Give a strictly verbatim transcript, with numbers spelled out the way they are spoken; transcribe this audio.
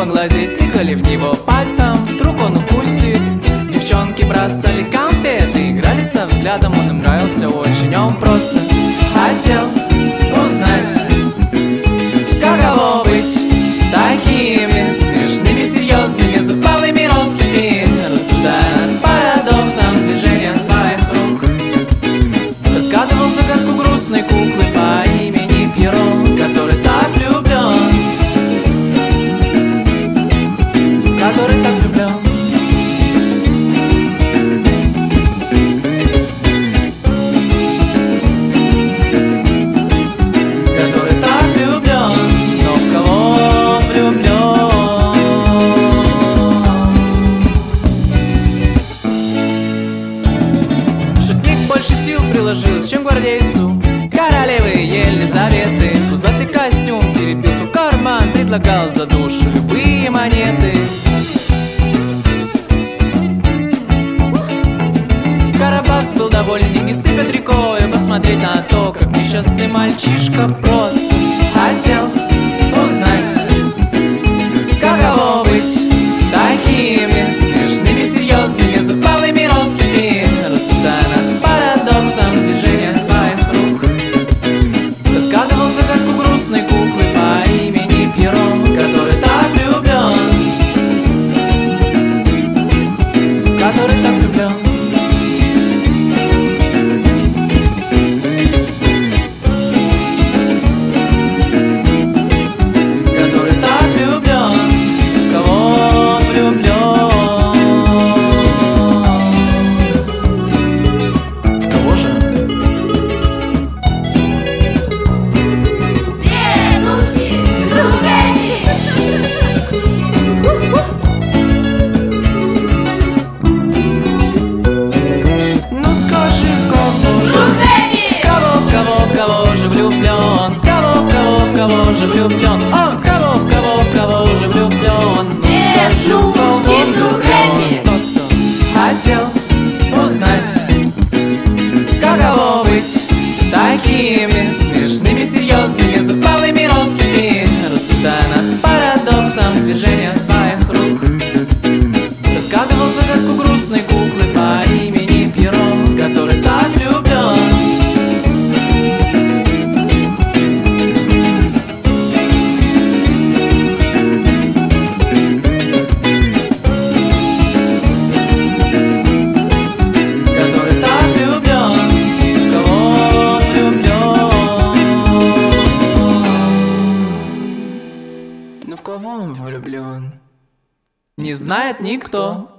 глазе тыкали в него пальцем, вдруг он укусит. Девчонки бросали конфеты, играли со взглядом, он им нравился очень, он просто хотел узнать, каково быть такими смешными, серьезными, забавными, рослыми, рассуждая над парадоксом движения своих рук. Разгадывал загадку грустной куклы по имени Пьеро, который так влюблен, который так влюблен. Чем гвардейцу королевы Елизаветы. Пузатый костюм теребил свой карман, предлагал за душу любые монеты. Карабас был доволен, деньги сыпят рекой. Посмотреть на то, как несчастный мальчишка просто хотел узнать, каково быть такими смешными, серьезными, забавными, рослыми, рассуждая над парадоксом движения своих рук. Разгадывал загадку грустной куклы по имени Пьеро, который так влюблен, который так влюблен. Влюблен, он в кого, в кого, в кого же влюблен? Ну скажи, в кого влюблен? Тот, кто хотел узнать, каково быть такими смешными, серьезными, забавными, рослыми, рассуждая над парадоксом движения своих рук. Разгадывал загадку грустной куклы по имени Пьеро, который так влюблен, в кого он влюблен, не знает никто.